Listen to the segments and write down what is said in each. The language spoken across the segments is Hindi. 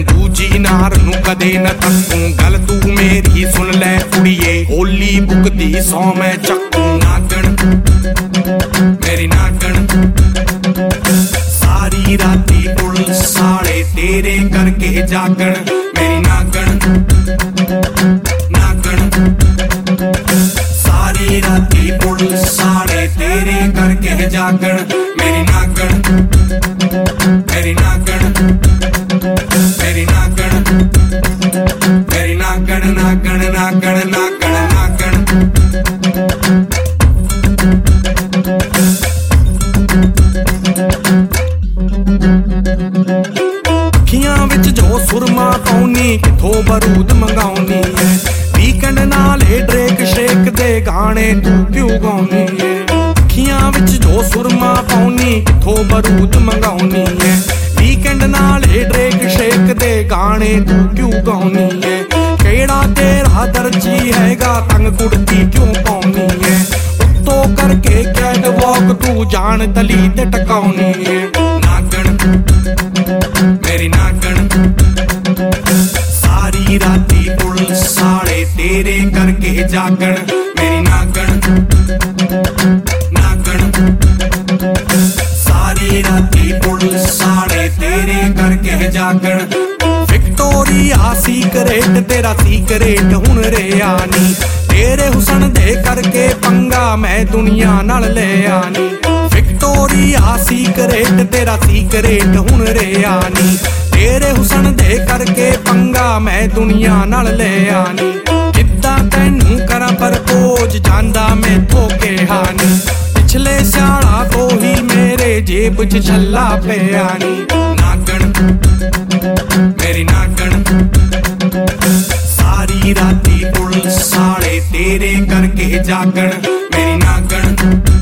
दूजी नार नू कदे न तकूं गल तू मेरी सुन लै कुड़िए होली बुकदी सौ मैं चक्कूं नागण मेरी नागण सारी राती पुलिस साड़े तेरे करके जागण मेरी नागण नागण सारी राती पुलिस साड़े तेरे करके जागण मेरी नागण मेरी नागण मेरी नागण मेरी नागण नागण नागण नागण नागण अखियां विच जो सुरमा पाउनी किथों बरूद मंगाउनी है वीकेंड नाले ड्रेक शेक दे गाने तू क्यों गाउनी है अखियां विच जो सुरमा पाउनी किथों बरूद मंगाउनी है वीकेंड नाले ड्रेक शेक दे गाने तू क्यों गाउनी है केड़ा तेरा दर्जी हैगा तंग कुड़ती क्यों पाउनी है उत्तों करके कैट वॉक तू जान तली ते टकाउनी है नागण मेरी नागण सारी राती पुलिस साड़े तेरे करके जागण मेरी नागण नागण सारी राती पुलिस साड़े तेरे करके जागण विक्टोरिया सीक्रेट तेरा सीक्रेट हुन रे आनी तेरे हुसन दे करके पंगा मैं दुनिया नाल ले आनी विक्टोरिया सीक्रेट तेरा सीक्रेट हुन रे आनी तेरे हुसन दे करके पंगा मैं दुनिया नाल ले आनी किद्दां तैनू करा प्रपोज जांदा मैं धोके हानी पिछले स्याला तो ही मेरे जेब च छल्ला पे आनी नागण मेरी नागण सारी राती पुलिस साड़े तेरे करके जागण मेरी नागण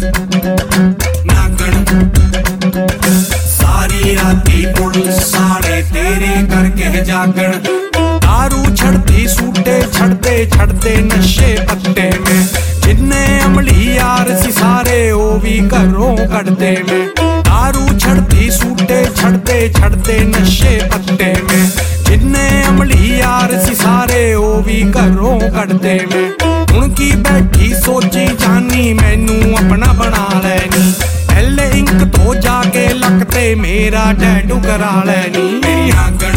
नागण सारी राती पुलिस साड़े तेरे करके जागण दारू छड़ती सूटे छड़ते छड़ते नशे पत्ते में जिन्ने अमली यार सी सारे ओ भी घरों कटदे में दारू छड़ती सूटे छड़ते छड़ते नशे पत्ते में जिन्ने अमली यार सी सारे ओ भी घरों कटदे में उनकी बैठी सोची जानी मैनू अपना बना लैनी पहले इंक तो जाके लगते मेरा टैटू करा लैनी मेरी